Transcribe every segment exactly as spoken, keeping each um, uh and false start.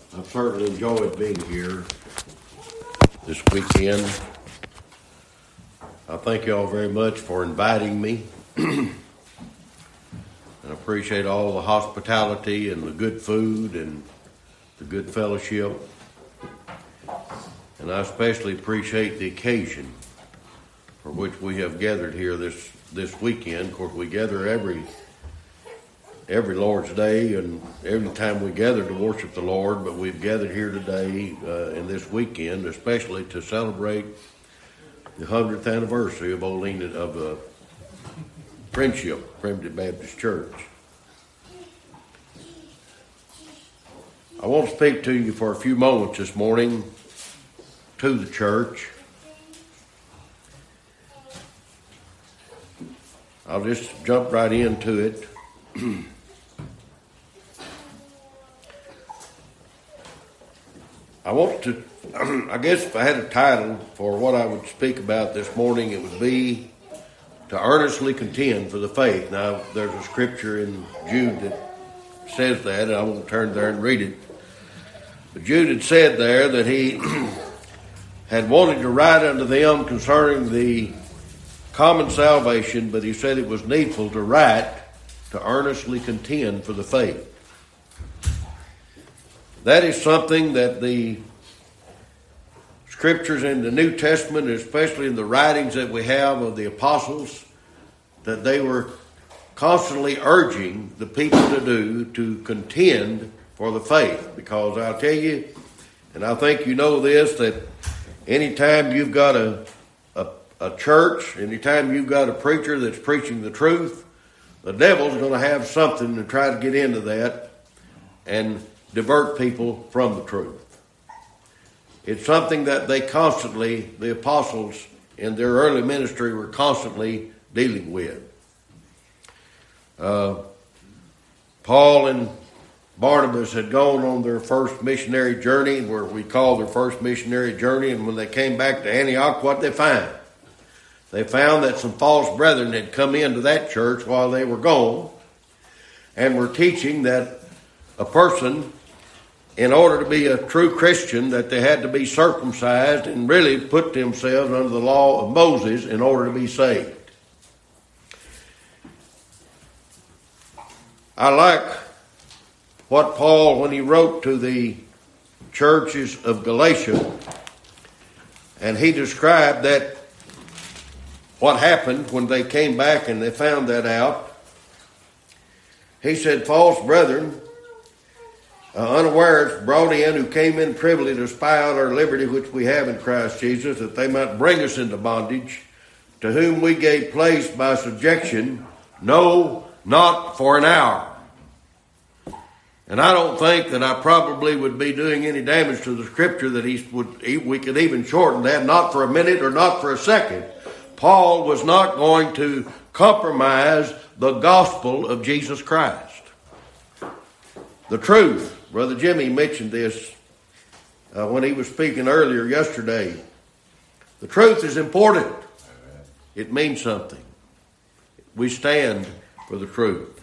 I've certainly enjoyed being here this weekend. I thank you all very much for inviting me. And I appreciate all the hospitality and the good food and the good fellowship. And I especially appreciate the occasion for which we have gathered here this, this weekend. Of course, we gather every every Lord's Day and every time we gather to worship the Lord, but we've gathered here today uh, in this weekend, especially to celebrate the hundredth anniversary of Old Enid, of uh, Friendship Primitive Baptist Church. I want to speak to you for a few moments this morning to the church. I'll just jump right into it. I want to, I guess if I had a title for what I would speak about this morning, it would be to earnestly contend for the faith. Now, there's a scripture in Jude that says that, and I won't turn there and read it. But Jude had said there that he had wanted to write unto them concerning the common salvation, but he said it was needful to write to earnestly contend for the faith. That is something that the scriptures in the New Testament, especially in the writings that we have of the apostles, that they were constantly urging the people to do, to contend for the faith. Because I'll tell you, and I think you know this, that anytime you've got a, a, a church, anytime you've got a preacher that's preaching the truth, the devil's going to have something to try to get into that and divert people from the truth. It's something that they constantly, the apostles in their early ministry, were constantly dealing with. Uh, Paul and Barnabas had gone on their first missionary journey, where we call their first missionary journey, and when they came back to Antioch, what did they find? They found that some false brethren had come into that church while they were gone and were teaching that a person, in order to be a true Christian, that they had to be circumcised and really put themselves under the law of Moses in order to be saved. I like what Paul, when he wrote to the churches of Galatia, and he described that what happened when they came back and they found that out. He said, false brethren, uh, unawares brought in, who came in privily to spy out our liberty which we have in Christ Jesus, that they might bring us into bondage, to whom we gave place by subjection, no, not for an hour. And I don't think that I probably would be doing any damage to the scripture that he would. He, we could even shorten that, not for a minute or not for a second. Paul was not going to compromise the gospel of Jesus Christ. The truth, Brother Jimmy mentioned this uh, when he was speaking earlier yesterday. The truth is important. It means something. We stand for the truth.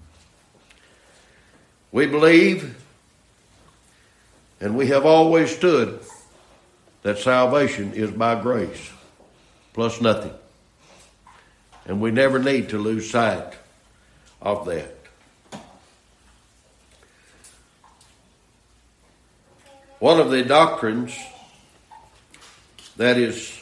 We believe, and we have always stood, that salvation is by grace, plus nothing. And we never need to lose sight of that. One of the doctrines that is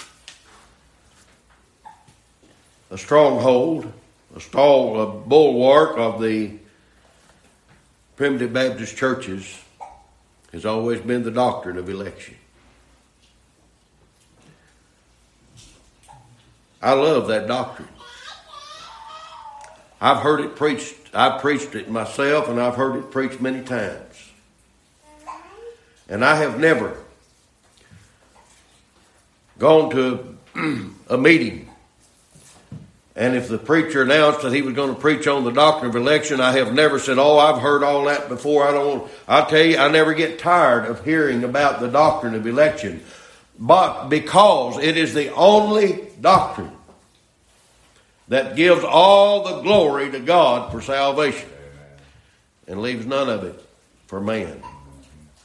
a stronghold, a stall, a bulwark of the Primitive Baptist churches has always been the doctrine of election. I love that doctrine. I've heard it preached. I've preached it myself, and I've heard it preached many times. And I have never gone to a meeting, and if the preacher announced that he was going to preach on the doctrine of election, I have never said, oh, I've heard all that before. I don't want, I'll tell you, I never get tired of hearing about the doctrine of election. But because it is the only doctrine that gives all the glory to God for salvation and leaves none of it for man.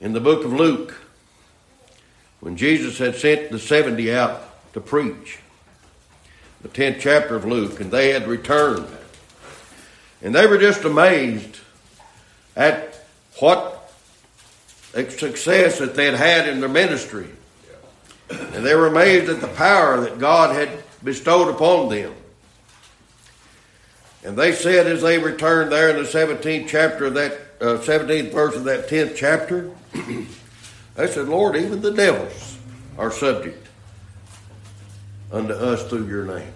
in the book of Luke, when Jesus had sent the seventy out to preach, the tenth chapter of Luke, and they had returned. And they were just amazed at what success that they had had in their ministry. And they were amazed at the power that God had bestowed upon them. And they said as they returned there in the seventeenth chapter of that, uh, seventeenth verse of that tenth chapter, they said, Lord, even the devils are subject unto us through your name.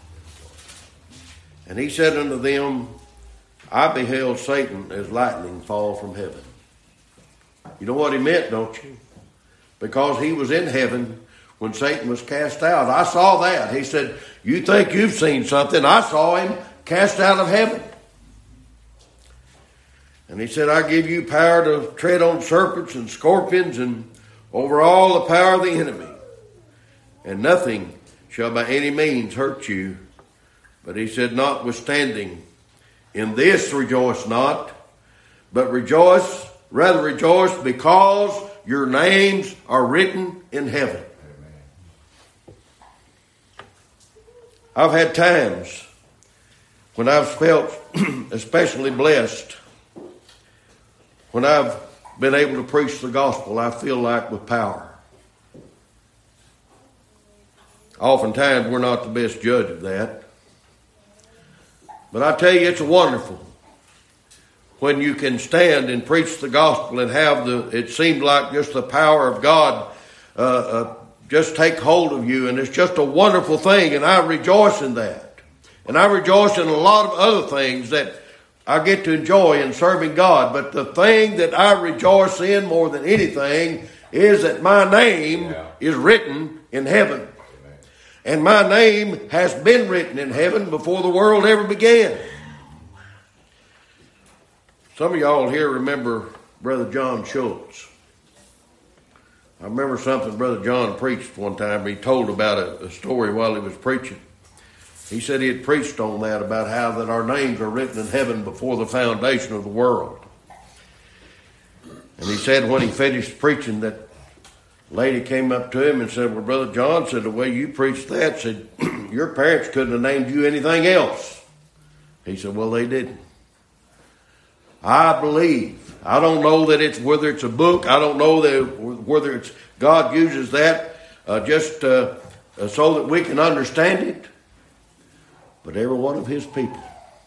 And he said unto them, I beheld Satan as lightning fall from heaven. You know what he meant, don't you? Because he was in heaven when Satan was cast out. I saw that. He said, you think you've seen something. I saw him cast out of heaven. And he said, I give you power to tread on serpents and scorpions and over all the power of the enemy. And nothing shall by any means hurt you. But he said, notwithstanding, in this rejoice not, but rejoice, rather rejoice because your names are written in heaven. Amen. I've had times when I've felt especially blessed, when I've been able to preach the gospel, I feel like with power. Oftentimes we're not the best judge of that. But I tell you, it's wonderful when you can stand and preach the gospel and have the, it seemed like just the power of God uh, uh, just take hold of you. And it's just a wonderful thing. And I rejoice in that. And I rejoice in a lot of other things that I get to enjoy in serving God. But the thing that I rejoice in more than anything is that my name yeah. is written in heaven. And my name has been written in heaven before the world ever began. Some of y'all here remember Brother John Schultz. I remember something Brother John preached one time. He told about a, a story while he was preaching. He said he had preached on that, about how that our names are written in heaven before the foundation of the world. And he said when he finished preaching that lady came up to him and said, well, Brother John, said, the way you preached that, said, your parents couldn't have named you anything else. He said, well, they didn't. I believe. I don't know that it's, whether it's a book, I don't know that whether it's, God uses that uh, just uh, uh, so that we can understand it. But every one of his people,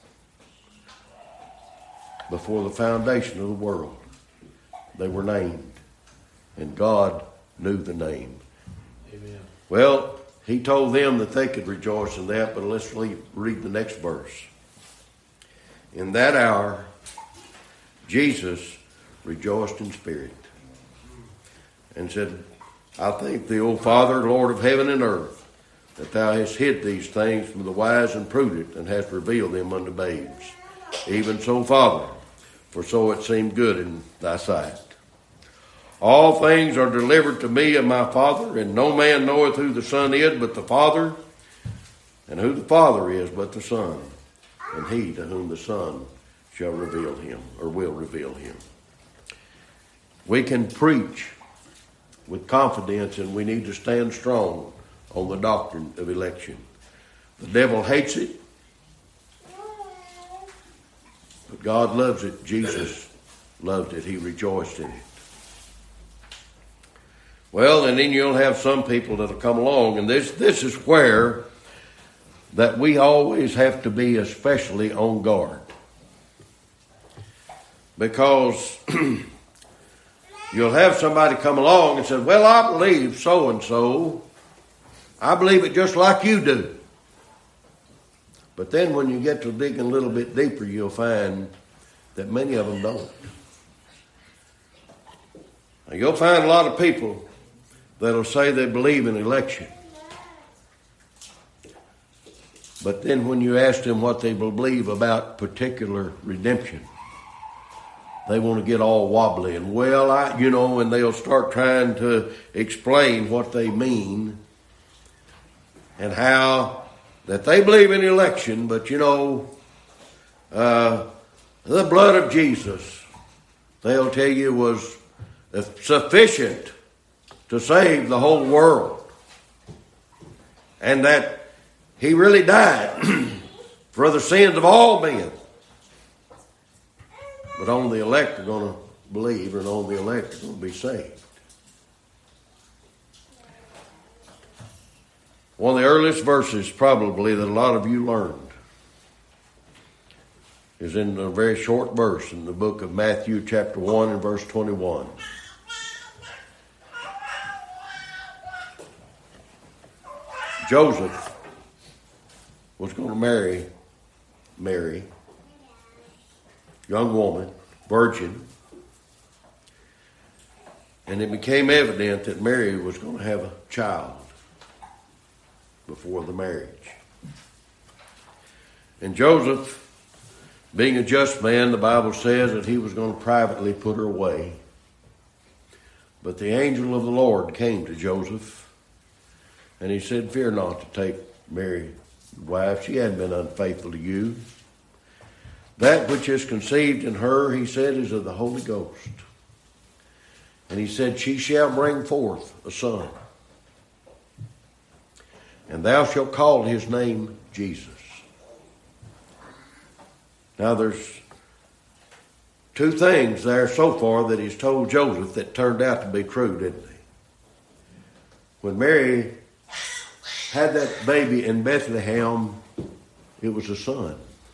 before the foundation of the world, they were named. And God knew the name. Amen. Well, he told them that they could rejoice in that, but let's read the next verse. In that hour, Jesus rejoiced in spirit and said, I thank thee, O Father, Lord of heaven and earth, that thou hast hid these things from the wise and prudent and hast revealed them unto babes. Even so, Father, for so it seemed good in thy sight. All things are delivered to me of my Father, and no man knoweth who the Son is but the Father, and who the Father is but the Son, and he to whom the Son shall reveal him, or will reveal him. We can preach with confidence, and we need to stand strong on the doctrine of election. The devil hates it, but God loves it. Jesus loved it. He rejoiced in it. Well, and then you'll have some people that'll come along, and this this is where that we always have to be especially on guard. Because you'll have somebody come along and say, well, I believe so-and-so. I believe it just like you do. But then when you get to digging a little bit deeper, you'll find that many of them don't. Now, you'll find a lot of people that'll say they believe in election. But then when you ask them what they believe about particular redemption, they want to get all wobbly and, well, I, you know, and they'll start trying to explain what they mean and how that they believe in election, but, you know, uh, the blood of Jesus, they'll tell you, was sufficient to save the whole world. And that he really died for the sins of all men. But only the elect are going to believe, and only the elect are going to be saved. One of the earliest verses probably that a lot of you learned is in a very short verse in the book of Matthew chapter one and verse twenty-one. Joseph was going to marry Mary, young woman, virgin, and it became evident that Mary was going to have a child before the marriage. And Joseph, being a just man, the Bible says that he was going to privately put her away. But the angel of the Lord came to Joseph, and he said, "Fear not to take Mary, wife. She hadn't been unfaithful to you. That which is conceived in her," he said, "is of the Holy Ghost." And he said, "She shall bring forth a son, and thou shalt call his name Jesus." Now there's two things there so far that he's told Joseph that turned out to be true, didn't they? When Mary had that baby in Bethlehem, it was a son.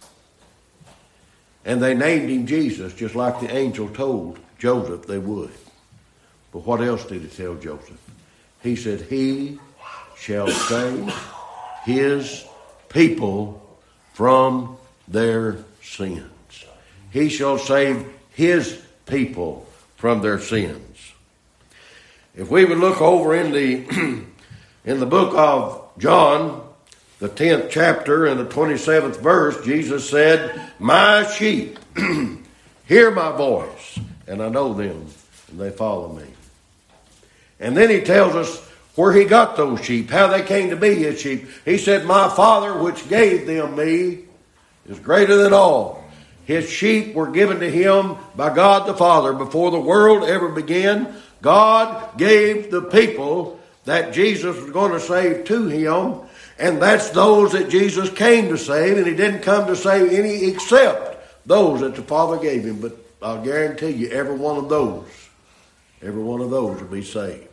And they named him Jesus, just like the angel told Joseph they would. But what else did he tell Joseph? He said, "He shall save his people from their sins." He shall save his people from their sins. If we would look over in the in the book of John, the tenth chapter and the twenty-seventh verse, Jesus said, "My sheep hear my voice, and I know them, and they follow me." And then he tells us where he got those sheep, how they came to be his sheep. He said, "My Father which gave them me is greater than all." His sheep were given to him by God the Father before the world ever began. God gave the people that Jesus was going to save to him, and that's those that Jesus came to save, and he didn't come to save any except those that the Father gave him. But I'll guarantee you, every one of those, every one of those will be saved.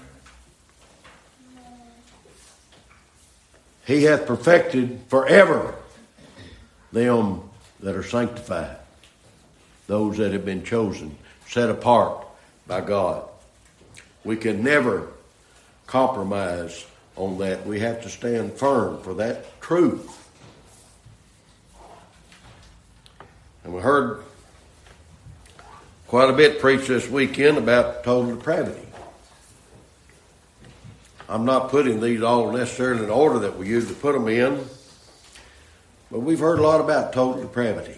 He hath perfected forever them that are sanctified, those that have been chosen, set apart by God. We can never compromise on that. We have to stand firm for that truth. And we heard quite a bit preached this weekend about total depravity. I'm not putting these all necessarily in order that we usually put them in, but we've heard a lot about total depravity.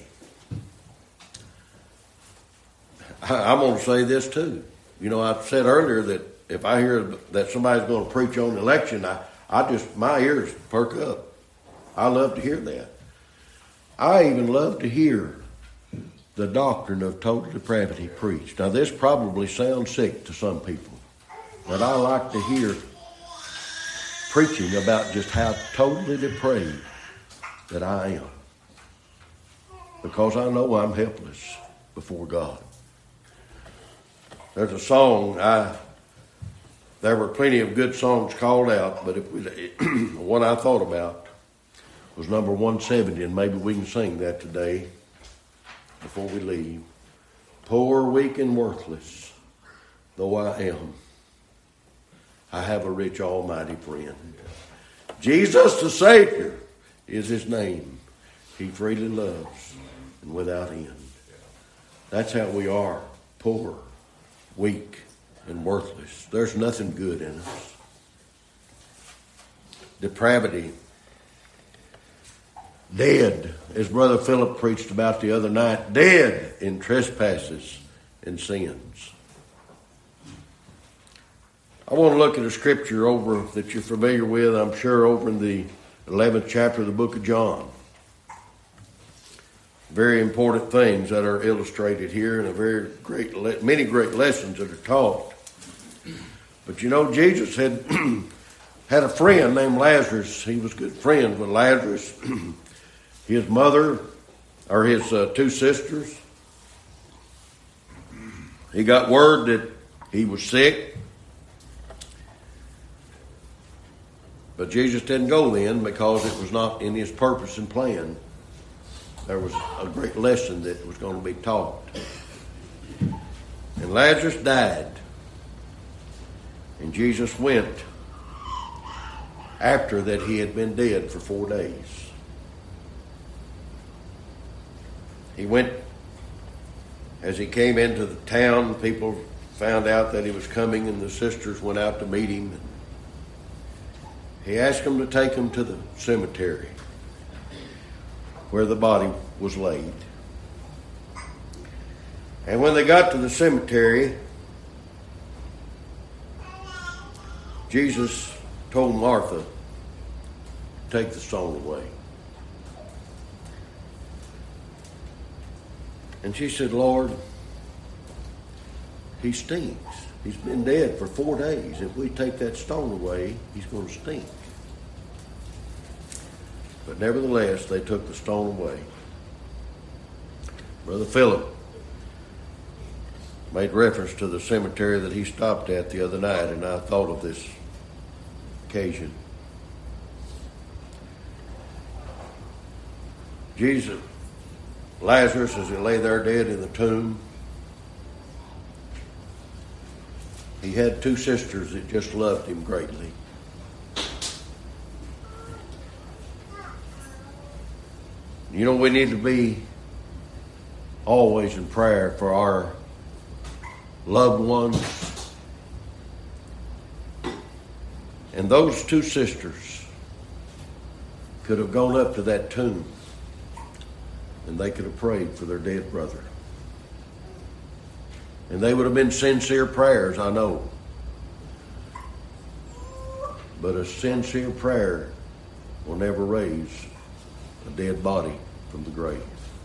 I, I'm going to say this too. You know, I said earlier that if I hear that somebody's going to preach on election, I, I just, my ears perk up. I love to hear that. I even love to hear the doctrine of total depravity preached. Now, this probably sounds sick to some people, but I like to hear preaching about just how totally depraved that I am, because I know I'm helpless before God. There's a song, I there were plenty of good songs called out, but if we, one I thought about was number one seventy, and maybe we can sing that today before we leave. Poor, weak, and worthless though I am, I have a rich, almighty friend. Jesus the Savior is his name. He freely loves and without end. That's how we are, poor, weak, and worthless. There's nothing good in us. Depravity. Dead, as Brother Philip preached about the other night, dead in trespasses and sins. I want to look at a scripture over that you're familiar with, I'm sure, over in the eleventh chapter of the book of John. very important things that are illustrated here, and a very great, le- many great lessons that are taught. But you know, Jesus had had a friend named Lazarus. He was good friends with Lazarus. His mother, or his uh, two sisters. He got word that he was sick. But Jesus didn't go then because it was not in his purpose and plan. There was a great lesson that was going to be taught. And Lazarus died. And Jesus went after that he had been dead for four days. He went, as he came into the town, people found out that he was coming, and the sisters went out to meet him. He asked them to take him to the cemetery where the body was laid. And when they got to the cemetery, Jesus told Martha to take the stone away. And she said, Lord, he stinks. He's been dead for four days. If we take that stone away, he's going to stink. But nevertheless, they took the stone away. Brother Philip made reference to the cemetery that he stopped at the other night, and I thought of this occasion. Jesus, Lazarus, as he lay there dead in the tomb, he had two sisters that just loved him greatly. You know, we need to be always in prayer for our loved ones. And those two sisters could have gone up to that tomb and they could have prayed for their dead brother. And they would have been sincere prayers, I know. But a sincere prayer will never raise a dead body from the grave.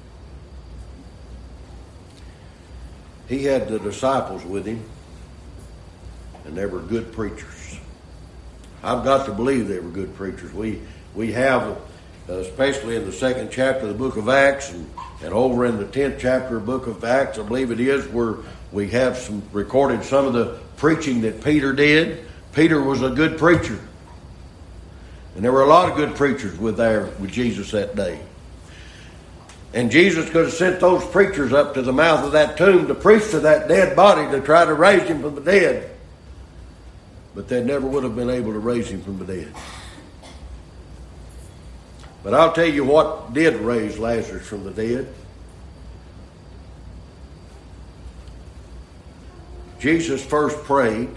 He had the disciples with him, and they were good preachers. I've got to believe they were good preachers. We we have, especially in the second chapter of the book of Acts, and, and over in the tenth chapter of the book of Acts, I believe it is, where we have some recorded some of the preaching that Peter did. Peter was a good preacher. And there were a lot of good preachers with there with Jesus that day. And Jesus could have sent those preachers up to the mouth of that tomb to preach to that dead body to try to raise him from the dead. But they never would have been able to raise him from the dead. But I'll tell you what did raise Lazarus from the dead. Jesus first prayed.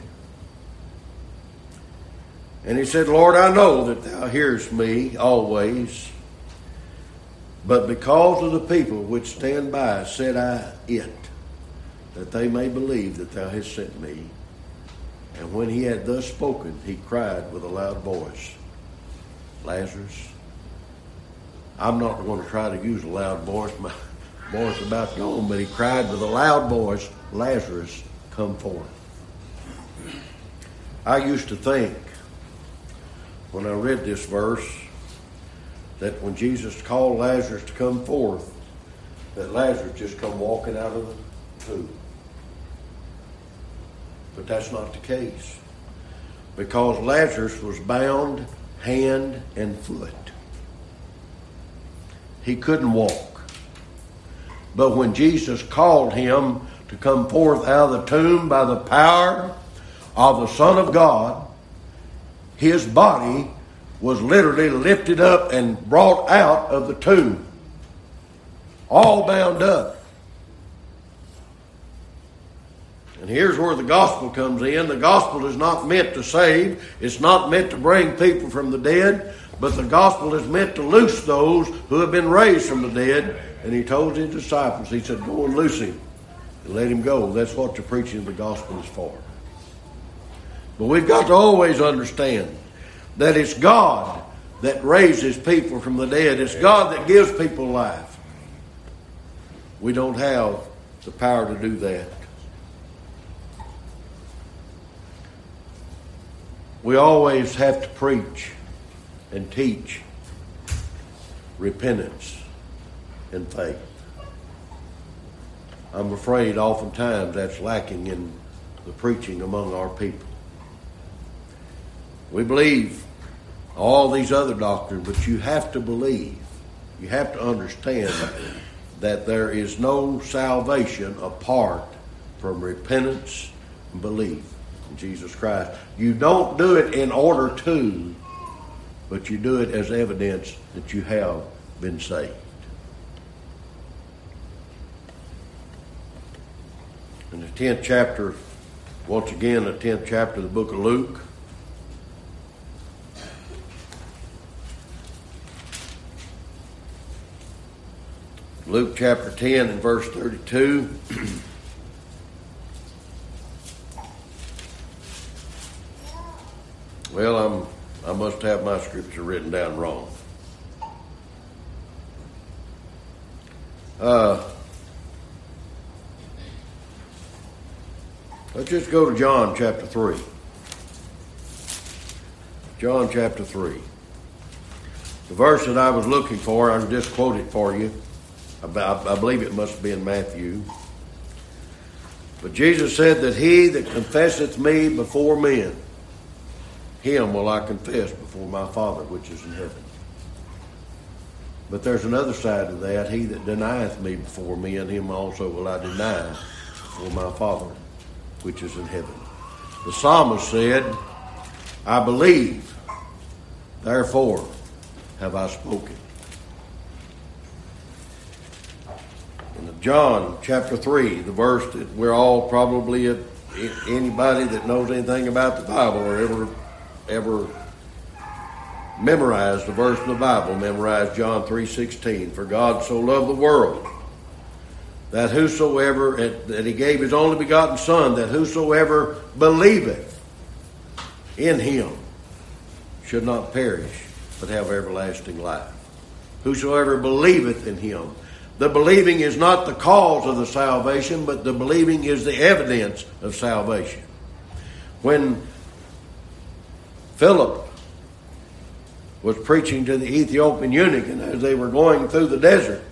And he said, Lord, I know that thou hearest me always, but because of the people which stand by, said I it, that they may believe that thou hast sent me. And when he had thus spoken, he cried with a loud voice, Lazarus. I'm not going to try to use a loud voice. My voice is about gone, but he cried with a loud voice, Lazarus, come forth. I used to think, when I read this verse, that when Jesus called Lazarus to come forth, that Lazarus just come walking out of the tomb. But that's not the case. Because Lazarus was bound hand and foot. He couldn't walk. But when Jesus called him to come forth out of the tomb by the power of the Son of God, his body was literally lifted up and brought out of the tomb, all bound up. And here's where the gospel comes in. The gospel is not meant to save. It's not meant to bring people from the dead. But the gospel is meant to loose those who have been raised from the dead. And he told his disciples, he said, go and loose him and let him go. That's what the preaching of the gospel is for. But we've got to always understand that it's God that raises people from the dead. It's God that gives people life. We don't have the power to do that. We always have to preach and teach repentance and faith. I'm afraid oftentimes that's lacking in the preaching among our people. We believe all these other doctrines, but you have to believe, you have to understand that there is no salvation apart from repentance and belief in Jesus Christ. You don't do it in order to, but you do it as evidence that you have been saved. In the tenth chapter, once again, the tenth chapter of the book of Luke, Luke chapter ten and verse thirty-two. Well, I'm I must have my scripture written down wrong. Uh, let's just go to John chapter three. John chapter three. The verse that I was looking for, I'll just quote it for you. I, I believe it must be in Matthew. But Jesus said that he that confesseth me before men, him will I confess before my Father which is in heaven. But there's another side to that. He that denieth me before men, him also will I deny before my Father which is in heaven. The psalmist said, I believe, therefore have I spoken. In John chapter three, the verse that we're all probably, anybody that knows anything about the Bible or ever ever memorized the verse in the Bible, memorized John three sixteen. For God so loved the world that whosoever, that he gave his only begotten Son, that whosoever believeth in him should not perish, but have everlasting life. Whosoever believeth in him. The believing is not the cause of the salvation, but the believing is the evidence of salvation. When Philip was preaching to the Ethiopian eunuch, and as they were going through the desert,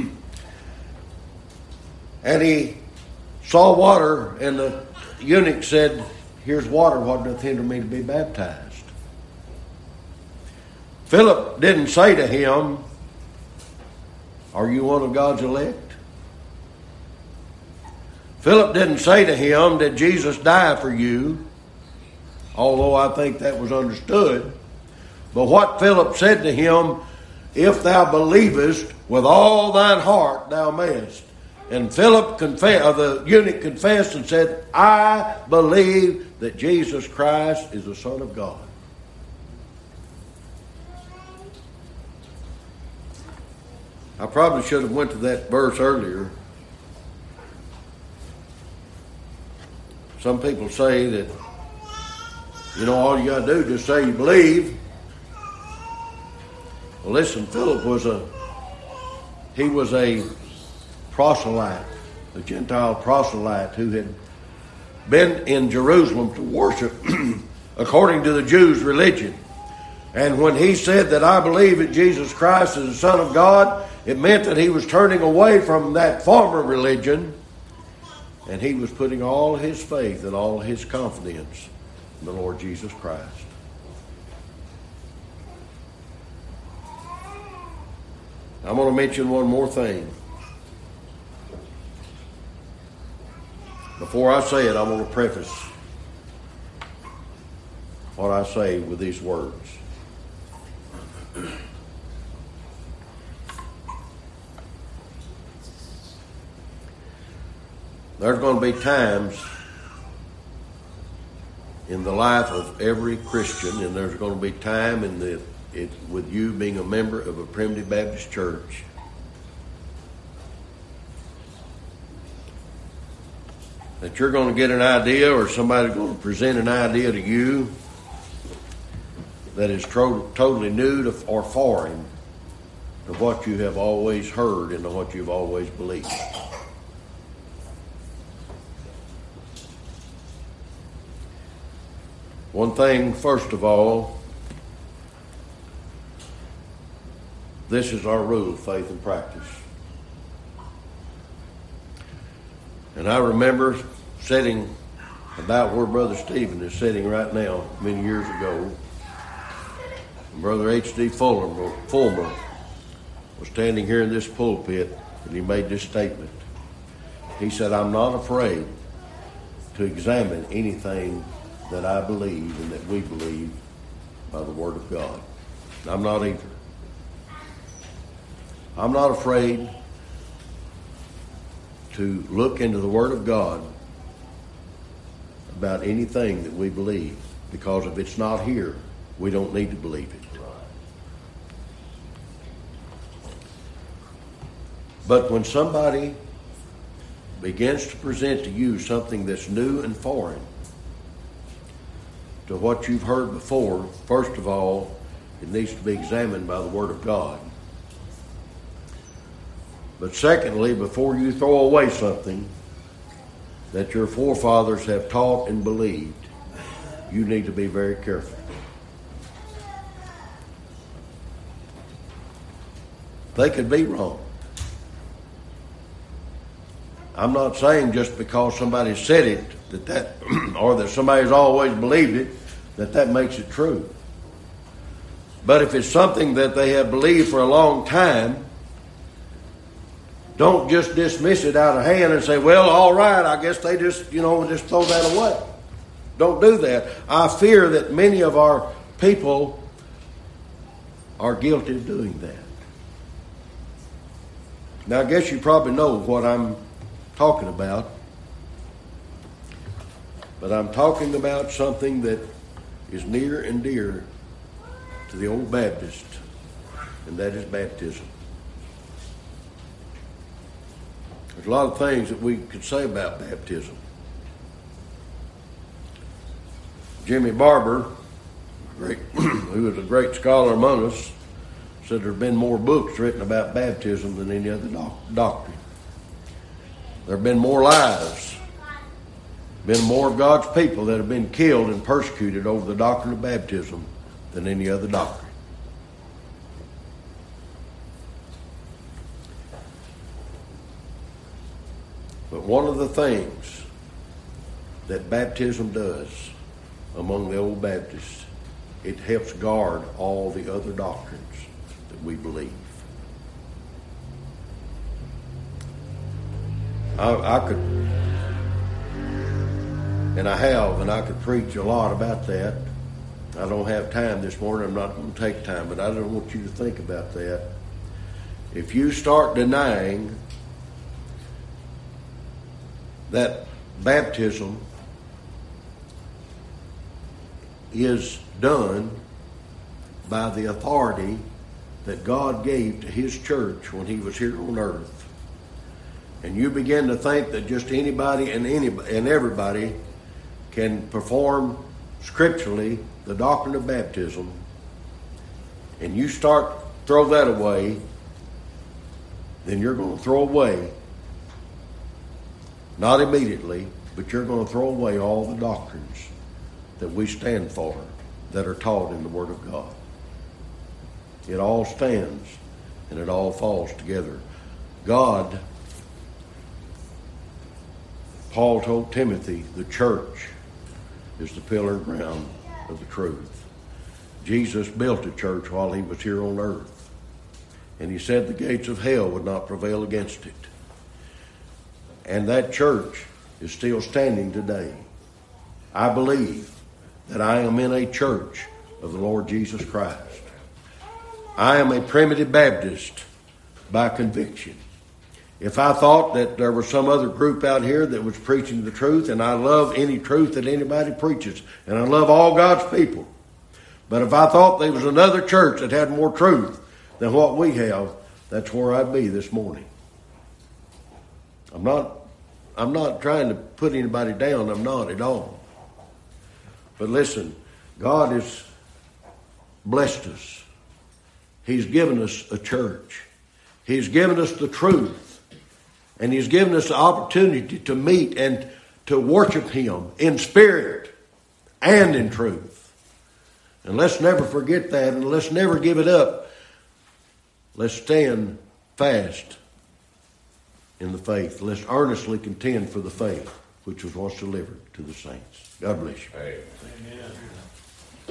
and he saw water, and the eunuch said, here's water, what doth hinder me to be baptized? Philip didn't say to him, are you one of God's elect? Philip didn't say to him, did Jesus die for you? Although I think that was understood. But what Philip said to him, if thou believest with all thine heart, thou mayest. And Philip confessed, or the eunuch confessed and said, I believe that Jesus Christ is the Son of God. I probably should have went to that verse earlier. Some people say that, you know, all you got to do is just say you believe. Well, listen, Philip was a, he was a proselyte, a Gentile proselyte who had been in Jerusalem to worship according to the Jews' religion. And when he said that I believe that Jesus Christ is the Son of God, it meant that he was turning away from that former religion, and he was putting all his faith and all his confidence in the Lord Jesus Christ. I'm going to mention one more thing. Before I say it, I'm going to preface what I say with these words. There's going to be times in the life of every Christian, and there's going to be time in the it, with you being a member of a Primitive Baptist church, that you're going to get an idea, or somebody's going to present an idea to you that is tro- totally new to, or foreign to what you have always heard and to what you've always believed. One thing, first of all, this is our rule of faith and practice. And I remember sitting about where Brother Stephen is sitting right now, many years ago. Brother H D Fulmer, Fulmer was standing here in this pulpit, and he made this statement. He said, "I'm not afraid to examine anything that I believe and that we believe by the Word of God." I'm not either. I'm not afraid to look into the Word of God about anything that we believe, because if it's not here, we don't need to believe it. But when somebody begins to present to you something that's new and foreign to what you've heard before, first of all, it needs to be examined by the Word of God. But secondly, before you throw away something that your forefathers have taught and believed, you need to be very careful. They could be wrong. I'm not saying just because somebody said it that that, or that somebody's always believed it, that that makes it true. But if it's something that they have believed for a long time, don't just dismiss it out of hand and say, well, all right, I guess they just, you know, just throw that away. Don't do that. I fear that many of our people are guilty of doing that. Now, I guess you probably know what I'm talking about. But I'm talking about something that is near and dear to the old Baptist, and that is baptism. There's a lot of things that we could say about baptism. Jimmy Barber, great, who was a great scholar among us, said there have been more books written about baptism than any other doc- doctrine. There have been more lives, been more of God's people that have been killed and persecuted over the doctrine of baptism than any other doctrine. But one of the things that baptism does among the old Baptists, it helps guard all the other doctrines that we believe. I, I could, and I have, and I could preach a lot about that. I don't have time this morning. I'm not going to take time, but I don't want you to think about that. If you start denying that baptism is done by the authority that God gave to His church when He was here on earth, and you begin to think that just anybody and any and everybody can perform scripturally the doctrine of baptism, and you start throw that away, then you're going to throw away, not immediately, but you're going to throw away all the doctrines that we stand for, that are taught in the Word of God. It all stands and it all falls together. God, Paul told Timothy, the church is the pillar and ground of the truth. Jesus built a church while He was here on earth, and He said the gates of hell would not prevail against it. And that church is still standing today. I believe that I am in a church of the Lord Jesus Christ. I am a primitive Baptist by conviction. If I thought that there was some other group out here that was preaching the truth, and I love any truth that anybody preaches, and I love all God's people, but if I thought there was another church that had more truth than what we have, that's where I'd be this morning. I'm not, I'm not trying to put anybody down. I'm not at all. But listen, God has blessed us. He's given us a church. He's given us the truth. And He's given us the opportunity to meet and to worship Him in spirit and in truth. And let's never forget that, and let's never give it up. Let's stand fast in the faith. Let's earnestly contend for the faith which was once delivered to the saints. God bless you. Amen.